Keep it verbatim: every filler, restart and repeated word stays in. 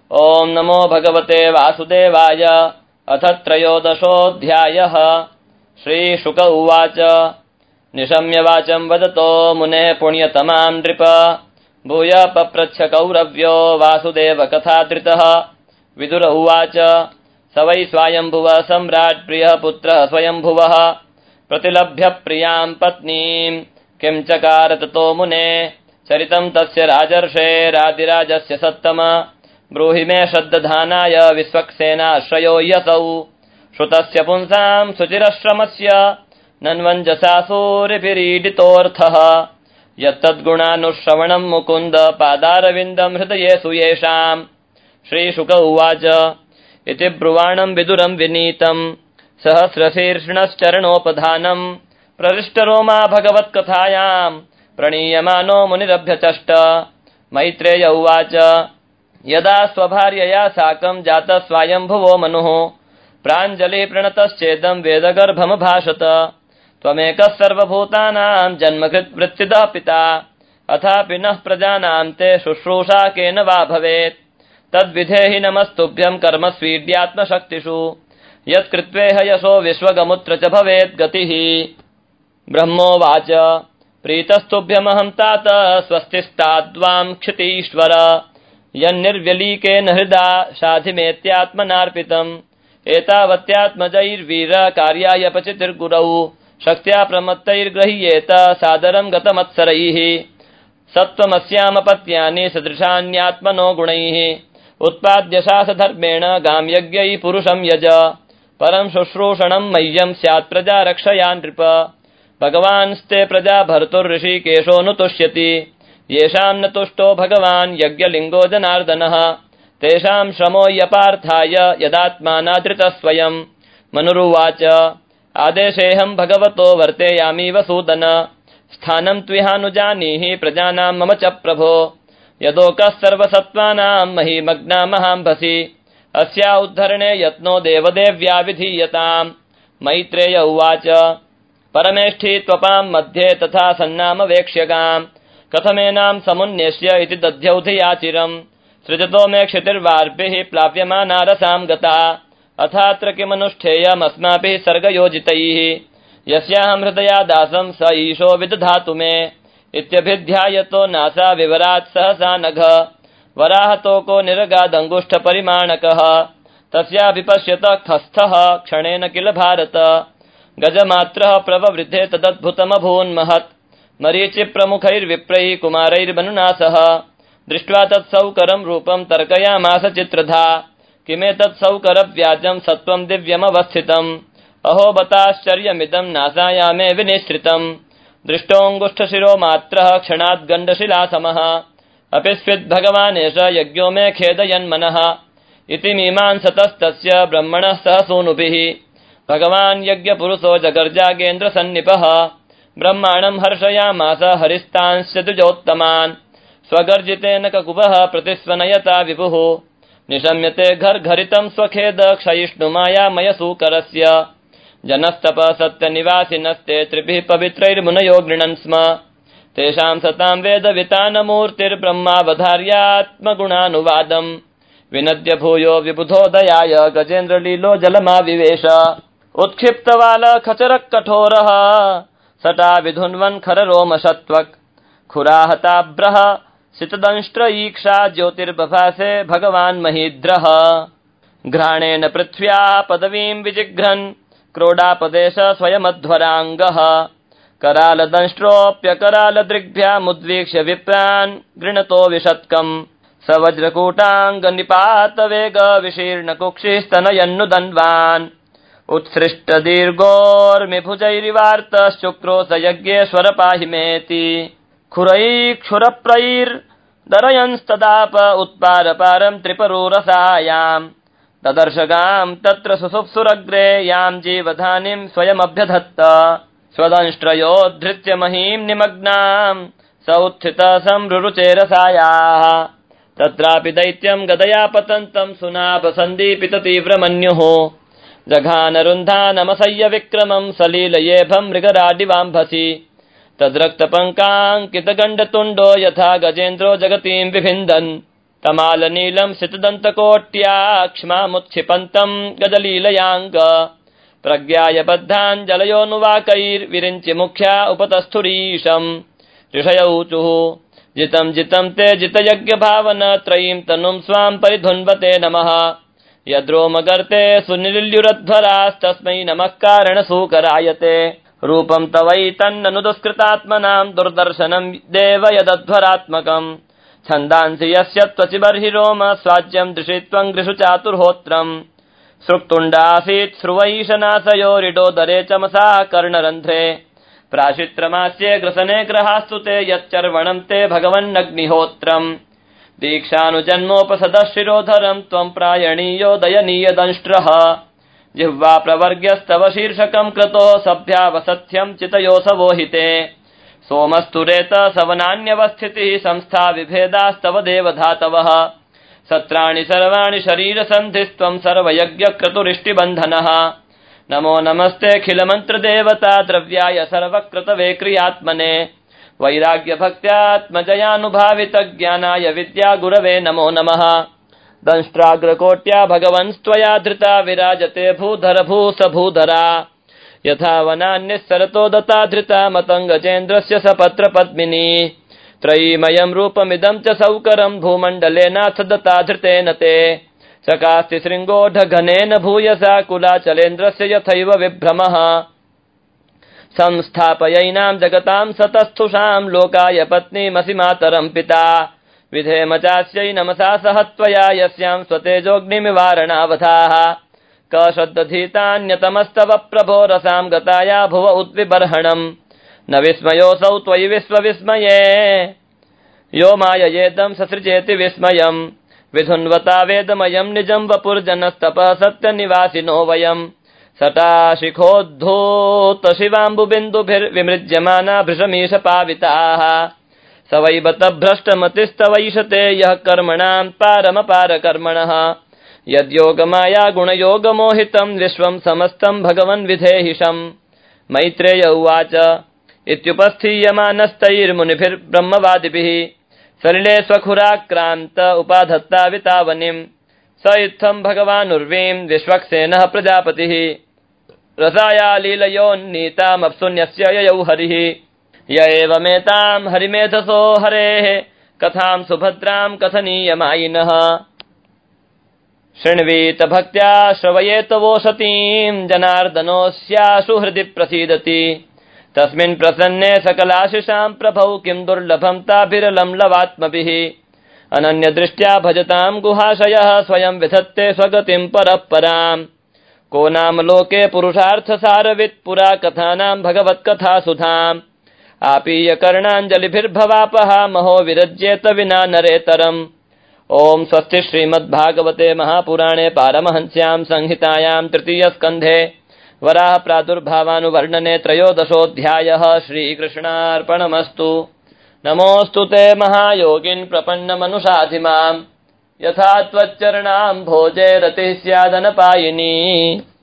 ओम नमो भगवते वासुदेवाय। अथ त्रयोदशोऽध्यायः। श्रीशुक उवाच निशम्य वाचं वदतो मुने पुण्यतमां नृप भूय पप्रच्छ कौरव्यो वासुदेव कथाधृतः। विदुर उवाच स वै स्वायम्भुव सम्राट् प्रियः पुत्रः स्वयम्भुवः प्रतिलभ्य प्रियां पत्नीं किं चकार ततो मुने चरितं तस्य राजर्षेरादिराजस्य सत्तम ब्रूहि मे श्रद्दधानाय विश्वक्सेनाश्रयो यसौ श्रुतस्य पुंसां सुचिरश्रमस्य नन्वञ्जसा सूरिभिरीडितोऽर्थः यत्तद्गुणानुश्रवणं मुकुन्द पादारविन्दं हृदयेषु येषाम्। श्रीशुक उवाच इति ब्रुवाणं विदुरं विनीतं सहस्रशीर्षणश्चरणोपधानं प्रविष्टरोमा भगवत्कथायां प्रणीयमानो मुनिरभ्यचष्ट। मैत्रेय उवाच यदा स्वभार्यया साकं जातः स्वायम्भुवो मनुः प्राञ्जलिः प्रणतश्चेदं वेदगर्भमभाषत त्वमेकः सर्वभूतानां जन्मकृत् वृत्तिदः पिता अथापि नः प्रजानां ते शुश्रूषा केन वा भवेत् तद्विधेहि नमस्तुभ्यं कर्म स्वीड्यात्मशक्तिषु यत्कृत्वेह यशो विश्वगमुत्र च भवेत् गतिः। ब्रह्मोवाच प्रीतस्तुभ्यमहं तात स्वस्तिस्ताद्वां क्षितीश्वर यन्निर्व्यलीकेन हृदा शाधिमेत्यात्मनार्पितम् एतावत्यात्मजैर्वीर कार्याय पचितिर्गुरौ शक्त्या प्रमत्तैर्गृह्येत सादरं गतमत्सरैः सत्त्वमस्यामपत्यानि सदृशान्यात्मनो गुणैः उत्पाद्य शासधर्मेण गाम्यज्ञैः पुरुषं यज परं शुश्रूषणं मह्यं स्यात् प्रजा रक्षया नृप भगवान्स्ते प्रजा भर्तुर्ऋषिकेशो नु तुष्यति येषां न तुष्टो भगवान् यज्ञलिङ्गो जनार्दनः तेषां श्रमो यपार्थाय यदात्मानादृतः स्वयं। मनुरुवाच आदेशेऽहं भगवतो वर्तेयामीव सूदन स्थानं त्विहानुजानीहि प्रजानां मम च प्रभो यदोकः सर्वसत्त्वानां महीमग्नामहाम्भसि अस्या उद्धरणे यत्नो देवदेव्या विधीयताम्। मैत्रेय उवाच परमेष्ठी त्वपां मध्ये तथा सन्नाम वेक्ष्यगाम् कथमेनां समुन्नेष्य इति दध्यौ धियाचिरम् सृजतो मे क्षितिर्वार्भिः प्लाव्यमाना रसां गता अथात्र किमनुष्ठेयमस्माभिः सर्गयोजितैः यस्याहं हृदयादासं स ईशो विदधातु मे इत्यभिध्यायतो नासा विवरात् सहसा नघ वराहतोको निरगादङ्गुष्ठपरिमाणकः तस्याभिपश्यत खस्थः क्षणेन किल भारत गजमात्रः प्रववृद्धे तदद्भुतमभून्महत् मरीचि प्रमुखैर्विप्रैः कुमारैर्मनुना सह दृष्ट्वा तत्सौकरं रूपं तर्कयामास चित्रधा किमेतत्सौकरव्याजं सत्त्वं दिव्यमवस्थितम् अहो बताश्चर्यमिदं नासायामे विनिश्रितम् दृष्टोऽङ्गुष्ठशिरो मात्रः क्षणात् गण्डशिलासमः अपि स्विद्भगवानेश यज्ञो मे खेदयन्मनः इति मीमांसतस्तस्य ब्रह्मणः सह सूनुभिः भगवान् यज्ञपुरुषो जगर्जागेन्द्रसन्निपः ब्रह्माणं हर्षयामास हरिस्तांश्च द्विजोत्तमान् स्वगर्जितेन ककुभः प्रतिस्वनयता विभुः निशम्यते घर्घरितं स्वखेद क्षयिष्णुमायामयसूकरस्य जनस्तप सत्यनिवासिनस्ते त्रिभिः पवित्रैर्मुनयो गृह्णन् स्म तेषां सतां वेदवितानमूर्तिर्ब्रह्मावधार्यात्मगुणानुवादम् विनद्य भूयो विबुधोदयाय गजेन्द्रलीलो जलमाविवेश उत्क्षिप्तवाल खचरः कठोरः सटा विधुन्वन् खररोमशत्वक् खुराहताब्रह सितदंष्ट्रईक्षा ज्योतिर्बभासे भगवान् महीद्रः घ्राणेन पृथ्व्या पदवीं विजिघ्रन् क्रोडापदेश स्वयमध्वराङ्गः करालदंष्ट्रोऽप्यकरालदृग्भ्यामुद्वीक्ष्य विप्रान् गृणतो विशत्कम् स वज्रकूटाङ्गनिपातवेग विशीर्णकुक्षिस्तनयन्नुदन्वान् उत्सृष्ट दीर्घोर्मिभुजैरिवार्तश्चुक्रो स यज्ञेश्वर पाहि मेति खुरैक्षुरप्रैर्दरयंस्तदाप उत्पारपारं त्रिपरूरसायाम् तदर्शगां तत्र सुसुप्सुरग्रे यां जीवधानीं स्वयमभ्यधत्त स्वदंष्ट्रयोद्धृत्य महीं निमग्नां स उत्थित संरुरुचेरसायाः तत्रापि दैत्यं गदया पतन्तं सुनाभ सन्दीपित तीव्रमन्युः जघानरुन्धानमसह्य विक्रमं सलीलयेभं मृगराडिवाम्भसि तद्रक्तपङ्काङ्कितगण्डतुण्डो यथा गजेन्द्रो जगतीं विभिन्दन् तमालनीलं सितदन्तकोट्या क्ष्मामुत्क्षिपन्तम् गदलीलयाङ्ग प्रज्ञाय बद्धाञ्जलयोनुवाकैर्विरिञ्चि मुख्या उपतस्थुरीशम् ऋषयौचुः जितं जितं ते जितयज्ञभावन त्रयीं तनुं स्वां परिधुन्वते नमः यद्रोमगर्ते सुनिलिल्युरध्वरास्तस्मै नमः कारणसूकरायते रूपं तवैतन्ननु दुष्कृतात्मनां दुर्दर्शनं देव यदध्वरात्मकम् छन्दांसि यस्य त्वचिबर्हिरोम स्वाज्यं दृशित्वं गृषु चातुर्होत्रम् सृक्तुण्डासीत् स्रुवैशनाशयोरिडोदरे चमसा कर्णरन्ध्रे प्राशित्रमास्ये ग्रसने ग्रहास्तु ते यच्चर्वणं ते भगवन्नग्निहोत्रम् दीक्षानुजन्मोपसदः शिरोधरं त्वं प्रायणीयो दयनीयदंष्ट्रः जिह्वा प्रवर्ग्यस्तव शीर्षकं क्रतो सभ्यावसथ्यं चितयोऽसवोहिते सोमस्तुरेत सवनान्यवस्थितिः संस्था विभेदास्तव देवधातवः सत्राणि सर्वाणि शरीरसन्धिस्त्वं सर्वयज्ञक्रतुरिष्टिबन्धनः नमो नमस्तेऽखिलमन्त्रदेवता द्रव्याय सर्वक्रतवे क्रियात्मने वैराग्यभक्त्यात्मजयानुभावितज्ञानाय विद्यागुरवे नमो नमः दंष्ट्राग्रकोट्या भगवन्स्त्वया धृता विराजते भूधर भूस भूधरा यथा वनान्यस्सरतो दता धृता मतङ्गजेन्द्रस्य सपत्रपद्मिनी त्रयीमयं रूपमिदं च सौकरं भूमण्डलेनाथ दता धृतेन ते सकास्ति शृङ्गोढघनेन भूयसा कुलाचलेन्द्रस्य यथैव विभ्रमः संस्थापयैनां जगतां सतस्थुषां लोकाय पत्नीमसि मातरं पिता विधेम चास्यै नमसा सह त्वया यस्यां स्वतेजोऽग्निमिवारणावधाः कश्रद्धधीतान्यतमस्तव प्रभो रसां गताया भुव उद्विबर्हणम् न विस्मयोऽसौ त्वयि विश्वविस्मये यो माययेदं ससृजेति विस्मयम् विधुन्वता वेदमयं निजं वपुर्जनस्तपः सत्यनिवासिनो वयम् सटाशिखोद्धूत शिवाम्बुबिन्दुभिर्विमृज्यमाना भृशमीशपाविताः स वै बत भ्रष्टमतिस्तवैषते यः कर्मणां पारमपारकर्मणः यद्योगमाया गुणयोगमोहितं विश्वं समस्तं भगवन् विधेहिषम् मैत्रेय उवाच इत्युपस्थीयमानस्तैर्मुनिभिर्ब्रह्मवादिभिः सलिले स्वखुराक्रान्त उपाधत्तावितावनिम् स इत्थं भगवानुर्वीं विश्वक्सेनः प्रजापतिः रसाया लीलयोन्नीतामप्सुन्यस्य ययौ हरिः य एवमेतां हरिमेधसो हरेः कथां सुभद्रां कथनीयमायिनः शृण्वीत भक्त्या श्रवयेत वोषतीं जनार्दनोऽस्याशु हृदि प्रसीदति तस्मिन् प्रसन्ने सकलाशिषां प्रभौ किं दुर्लभं ताभिरलं लवात्मभिः अनन्यदृष्ट्या भजतां गुहाशयः स्वयं विधत्ते स्वगतिं परः पराम् को नाम लोके पुरुषार्थसारवित् पुरा कथानां भगवत्कथा सुधाम् आपीय कर्णाञ्जलिभिर्भवापः महो विरज्येत विना नरेतरम् ओम स्वस्ति श्रीमद्भागवते महापुराणे पारमहंस्यां संहितायां तृतीयस्कन्धे वराह प्रादुर्भावानुवर्णने त्रयोदशोऽध्यायः श्रीकृष्णार्पणमस्तु। नमोऽस्तु ते महायोगिन् प्रपन्नमनुषाधिमाम् यथा त्वच्चरणां भोजे रतिः स्यादनपायिनी।